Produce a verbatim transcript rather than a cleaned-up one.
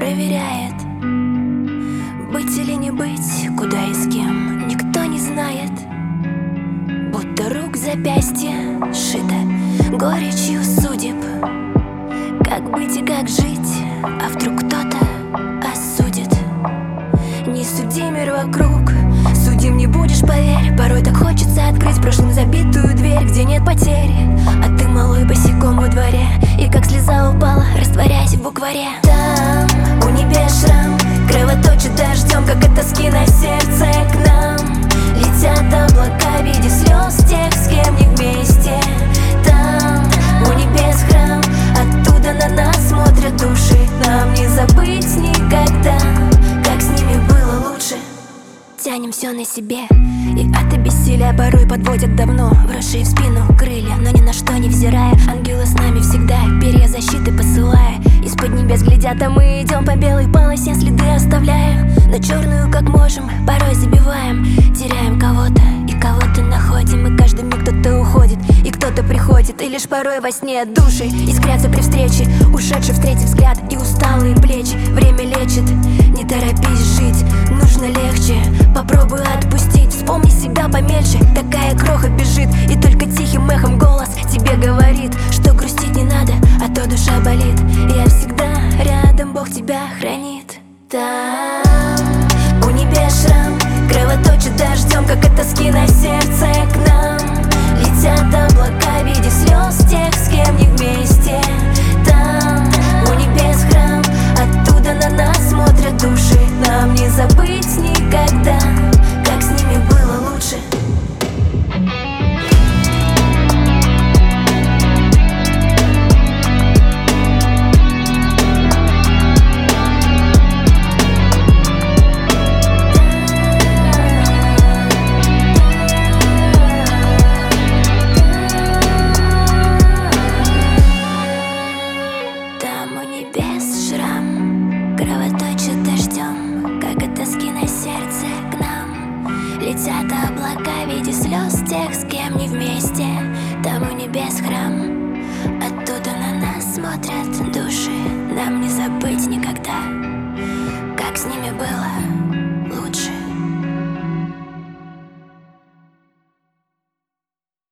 проверяет. Быть или не быть, куда и с кем, никто не знает. Будто рук запястье сшито горечью судеб. Как быть и как жить, а вдруг кто-то осудит. Не суди мир вокруг, судим не будешь, поверь. Порой так хочется открыть прошлым забитую дверь, где нет потери. А ты малой босиком во дворе, и как слеза упала, растворяясь в букваре. Там у небес шрам кровоточит дождем, как от тоски на сердце. К нам летят облака в виде слез тех, с кем не вместе. Там у небес храм, оттуда на нас смотрят души. Нам не забыть никогда, как с ними было лучше. Тянем все на себе, и от бессилия порой подводят давно вросшие в спину крылья, но ни на что не взирая. Ангелы с нами всегда, перья защиты посылая. Из-под небес глядят, а мы идем по белой полосе, следы оставляя. На черную как можем, порой забиваем. Теряем кого-то и кого-то находим, и каждый миг кто-то уходит и кто-то приходит. И лишь порой во сне души искрятся при встрече, ушедший встретив взгляд и усталые плечи. Время лечит, не торопись жить, нужно легче. Попробуй отпустить, вспомни себя помельче. Такая кроха бежит, и только тихим эхом голос тебе говорит, что грустить не надо, а то душа болит. Я всегда рядом, Бог тебя хранит. Там у небес шрам кровоточит дождем, как от тоски на сердце. К нам летят облака в виде слез тех, с кем не вместе. Там у небес храм, оттуда на нас смотрят души. Нам не забыть никогда, как с ними было лучше. Кровоточит дождем, как от тоски на сердце. К нам летят облака в виде слез тех, с кем не вместе. Там у небес храм, оттуда на нас смотрят души.